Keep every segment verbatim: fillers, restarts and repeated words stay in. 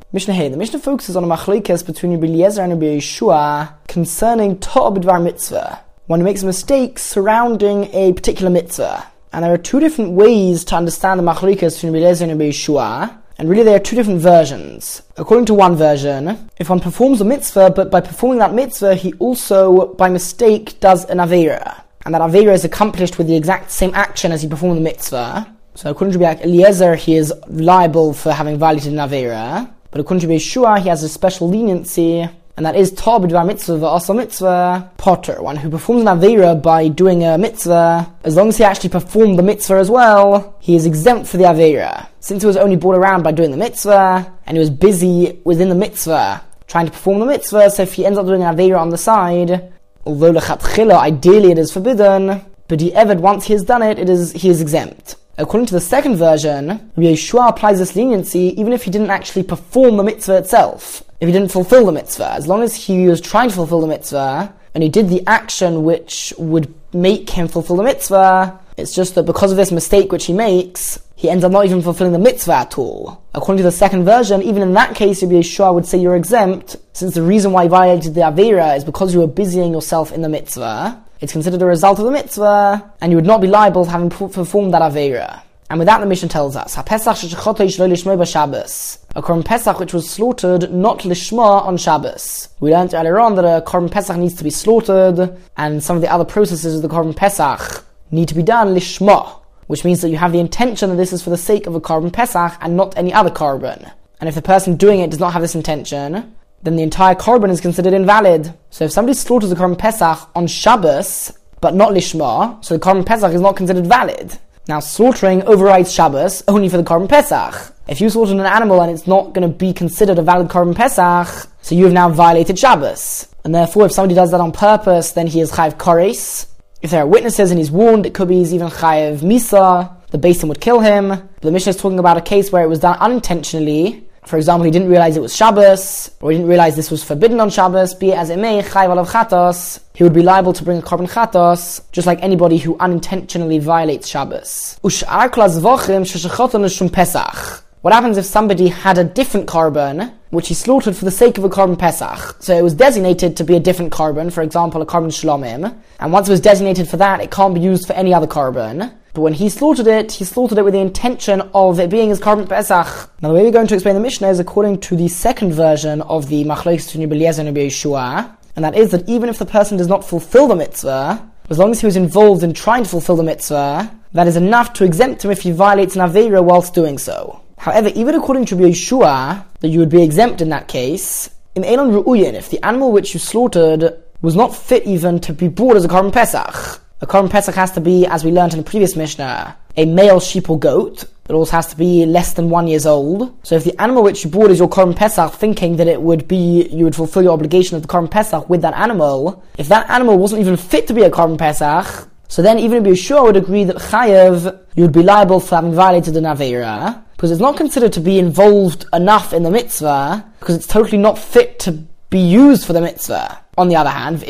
Mishnah Hey. The Mishnah focuses on a machlokes between Rabbi Eliezer and Rabbi Yeshua concerning To'ah b'dvar mitzvah, when he makes a mistake surrounding a particular mitzvah. And there are two different ways to understand the machlokes between Rabbi Eliezer and Rabbi Yeshua, and really there are two different versions. According to one version, if one performs a mitzvah, but by performing that mitzvah, he also, by mistake, does an aveira, and that aveira is accomplished with the exact same action as he performed the mitzvah. So according to Rabbi Eliezer, he is liable for having violated an aveira. But according to Rabbi Yeshua, he has a special leniency, and that is To'ah b'dvar mitzvah v'asa mitzvah potter, one who performs an aveira by doing a mitzvah. As long as he actually performed the mitzvah as well, he is exempt for the aveira. Since he was only brought around by doing the mitzvah, and he was busy within the mitzvah, trying to perform the mitzvah, so if he ends up doing an aveira on the side, although lechatchila, ideally it is forbidden, but he ever, once he has done it, it is he is exempt. According to the second version, Rabbi Yeshua applies this leniency even if he didn't actually perform the mitzvah itself. If he didn't fulfill the mitzvah, as long as he was trying to fulfill the mitzvah, and he did the action which would make him fulfill the mitzvah, it's just that because of this mistake which he makes, he ends up not even fulfilling the mitzvah at all. According to the second version, even in that case, Rabbi Yeshua would say you're exempt, since the reason why you violated the aveira is because you were busying yourself in the mitzvah. It's considered a result of the mitzvah, and you would not be liable for having performed that aveira. And with that, the Mishnah tells us, HaPesach shechotei shelo lishmo b'Shabbos, a korban Pesach which was slaughtered not lishma on Shabbos. We learned earlier on that a korban Pesach needs to be slaughtered, and some of the other processes of the korban Pesach need to be done lishma, which means that you have the intention that this is for the sake of a korban Pesach and not any other korban. And if the person doing it does not have this intention, then the entire korban is considered invalid. So if somebody slaughters a korban Pesach on Shabbos, but not lishma, so the korban Pesach is not considered valid. Now, slaughtering overrides Shabbos only for the korban Pesach. If you slaughtered an animal and it's not going to be considered a valid korban Pesach, so you have now violated Shabbos. And therefore, if somebody does that on purpose, then he is chayav kores. If there are witnesses and he's warned, it could be he's even chayav misa. The Beis Din would kill him. But the Mishnah is talking about a case where it was done unintentionally. For example, he didn't realize it was Shabbos, or he didn't realize this was forbidden on Shabbos, be it as it may, chayav alav chatos, he would be liable to bring a korban chatos, just like anybody who unintentionally violates Shabbos. Ush'ar kol hazvachim sheshechoton l'shum Pesach. What happens if somebody had a different korban, which he slaughtered for the sake of a korban Pesach? So it was designated to be a different korban, for example, a korban shlomim, and once it was designated for that, it can't be used for any other korban. But when he slaughtered it, he slaughtered it with the intention of it being his korban Pesach. Now the way we're going to explain the Mishnah is according to the second version of the machlokes between Rabbi Eliezer and Rabbi Yeshua, and that is that even if the person does not fulfill the mitzvah, as long as he was involved in trying to fulfill the mitzvah, that is enough to exempt him if he violates an aveira whilst doing so. However, even according to Rabbi Yeshua, that you would be exempt in that case, in Elon Ru'uyin, if the animal which you slaughtered was not fit even to be brought as a korban Pesach. A korban Pesach has to be, as we learned in the previous Mishnah, a male sheep or goat. It also has to be less than one years old. So if the animal which you bought is your korban Pesach, thinking that it would be, you would fulfill your obligation of the korban Pesach with that animal, if that animal wasn't even fit to be a korban Pesach, so then even Rabbi Yeshua would agree that chayav, you would be liable for having violated an aveira, because it's not considered to be involved enough in the mitzvah, because it's totally not fit to be used for the mitzvah. On the other hand,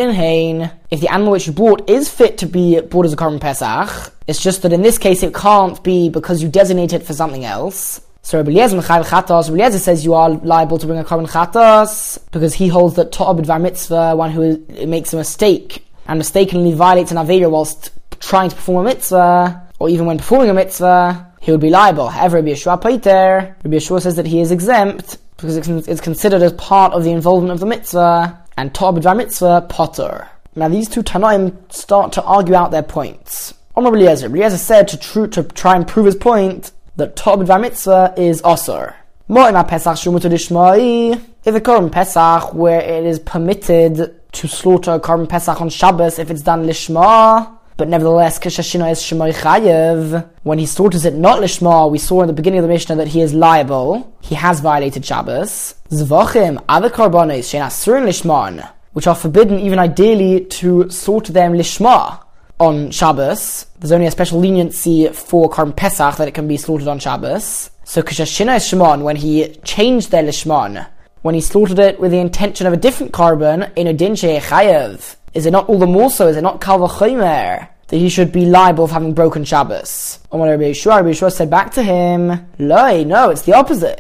if the animal which you bought is fit to be bought as a korban Pesach, it's just that in this case it can't be because you designate it for something else. So Rabbi Eliezer Rabbi Eliezer says you are liable to bring a korban chatos because he holds that To'ah b'dvar mitzvah, one who makes a mistake and mistakenly violates an aveira whilst trying to perform a mitzvah, or even when performing a mitzvah, he would be liable. However, Rabbi Yeshua Paiter, Rabbi Yeshua says that he is exempt because it's considered as part of the involvement of the mitzvah, and To'ah b'dvar mitzvah potter. Now these two Tanoim start to argue out their points. On Rabbi Eliezer, Rabbi Eliezer said to, tr- to try and prove his point that To'ah b'dvar mitzvah is osur. If a korban Pesach where it is permitted to slaughter a korban Pesach on Shabbos if it's done lishma, but nevertheless kishashina is shemoi chayev, when he slaughters it not lishma, we saw in the beginning of the Mishnah that he is liable, he has violated Shabbos. Zvachim, other korbanos shein asurin lishman, which are forbidden even ideally to slaughter them lishma on Shabbos. There's only a special leniency for korban Pesach that it can be slaughtered on Shabbos. So kishashina is shemon, when he changed their lishman, when he slaughtered it with the intention of a different korban, in a din she'eh chayev, is it not all the more so, is it not kal v'chomer, that he should be liable for having broken Shabbos? And when Rabbi Yeshua, Rabbi Yeshua said back to him, Loi, no, it's the opposite.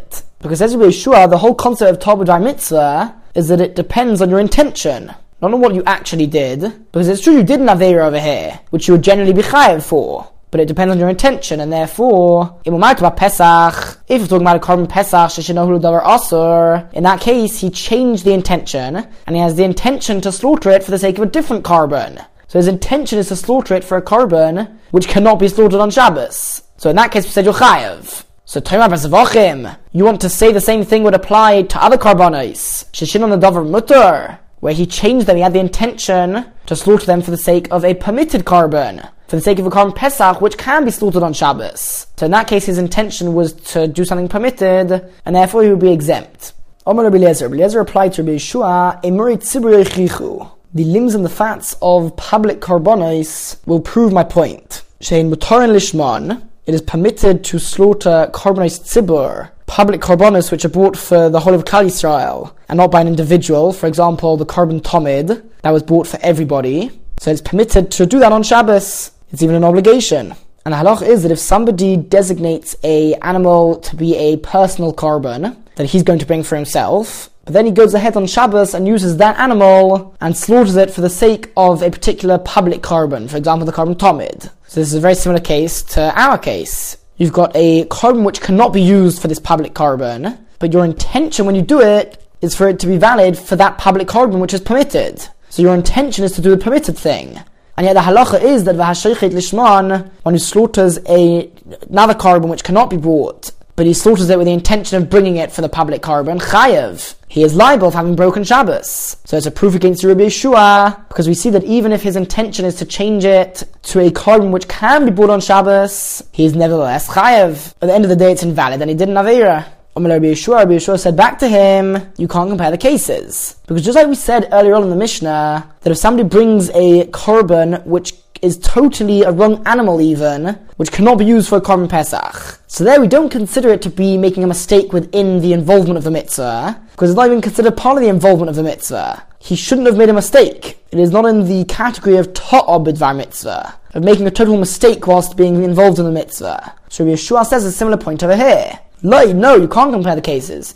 Because as Rabbi Yeshua, the whole concept of Ta'ah b'dvar mitzvah is that it depends on your intention, not on what you actually did. Because it's true you did an Aveira over here, which you would generally be chayav for, but it depends on your intention, and therefore, if we're talking about Pesach, if we're talking about a carbon Pesach, sheshinahu davar asur, in that case, he changed the intention, and he has the intention to slaughter it for the sake of a different carbon. So his intention is to slaughter it for a carbon which cannot be slaughtered on Shabbos. So in that case, we said you're chayav. So Tomar Basavachim, you want to say the same thing would apply to other carbonos, sheshinon davar mutter, where he changed them, he had the intention to slaughter them for the sake of a permitted carbon, for the sake of a carbon Pesach, which can be slaughtered on Shabbos. So in that case, his intention was to do something permitted, and therefore he would be exempt. Omar Rabbi Eliezer, Rabbi Eliezer replied to Rabbi Yeshua, Emuri tzibur yechichu. The limbs and the fats of public carbonos will prove my point. Shein mutarin lishman, it is permitted to slaughter carbonos tzibur, public carbonos which are bought for the whole of Klal Yisrael, and not by an individual. For example, the carbon tomid, that was bought for everybody. So it's permitted to do that on Shabbos. It's even an obligation. And the halach is that if somebody designates a animal to be a personal carbon that he's going to bring for himself, but then he goes ahead on Shabbos and uses that animal and slaughters it for the sake of a particular public carbon, for example, the carbon tomid. So this is a very similar case to our case. You've got a carbon which cannot be used for this public carbon, but your intention when you do it is for it to be valid for that public carbon which is permitted. So your intention is to do the permitted thing. And yet the halacha is that v'hashaychet lishman, one who slaughters a, another carbon which cannot be bought, but he slaughters it with the intention of bringing it for the public carbon, chayev. He is liable for having broken Shabbos. So it's a proof against Rabbi Yeshua, because we see that even if his intention is to change it to a carbon which can be bought on Shabbos, he is nevertheless chayev. At the end of the day, it's invalid, and he did an Aveira. Rabbi Yeshua, Rabbi Yeshua said back to him, you can't compare the cases. Because just like we said earlier on in the Mishnah, that if somebody brings a carbon which is totally a wrong animal even, which cannot be used for a carbon Pesach, so there we don't consider it to be making a mistake within the involvement of the mitzvah, because it's not even considered part of the involvement of the mitzvah. He shouldn't have made a mistake. It is not in the category of ta'ah b'dvar mitzvah, of making a total mistake whilst being involved in the mitzvah. So Rabbi Yeshua says a similar point over here. No, you can't compare the cases.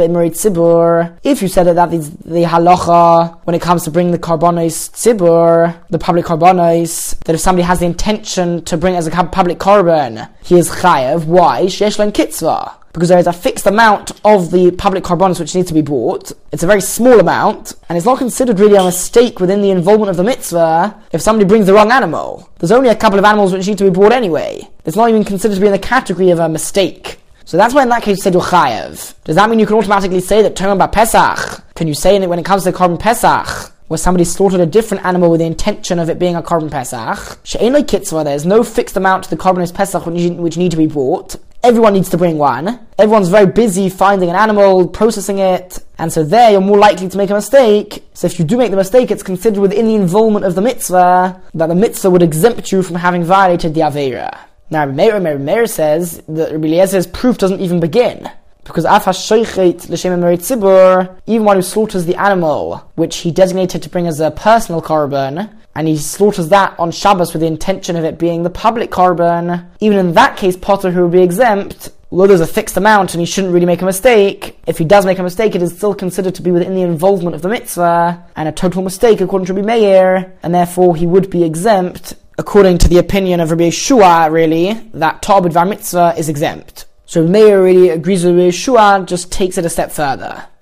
If you said that that is the halacha when it comes to bringing the carbonos tzibur, the public carbonos, that if somebody has the intention to bring it as a public carbon, he is chayav. Why? Sheyesh lo kitzvah. Because there is a fixed amount of the public carbonos which needs to be bought. It's a very small amount, and it's not considered really a mistake within the involvement of the mitzvah if somebody brings the wrong animal. There's only a couple of animals which need to be bought anyway. It's not even considered to be in the category of a mistake. So that's why in that case you said you're chayav. Does that mean you can automatically say that Tomar bar Pesach? Can you say in it when it comes to the carbon Pesach, where somebody slaughtered a different animal with the intention of it being a carbon Pesach? She'ein lo kitzvah, there's no fixed amount to the carbon Pesach which need to be bought. Everyone needs to bring one. Everyone's very busy finding an animal, processing it, and so there you're more likely to make a mistake. So if you do make the mistake, it's considered within the involvement of the mitzvah, that the mitzvah would exempt you from having violated the Aveira. Now, Rabbi Meir, Rabbi Meir says that Rabbi Eliezer's proof doesn't even begin. Because af hashaychet l'shem emerei tzibur, even one who slaughters the animal, which he designated to bring as a personal carbon, and he slaughters that on Shabbos with the intention of it being the public carbon, even in that case, Potter who would be exempt, although there's a fixed amount and he shouldn't really make a mistake, if he does make a mistake, it is still considered to be within the involvement of the mitzvah, and a total mistake according to Rabbi Meir, and therefore he would be exempt, according to the opinion of Rabbi Yeshua, really, that ta'ah b'dvar mitzvah is exempt. So Meir really agrees with Rabbi Yeshua, just takes it a step further.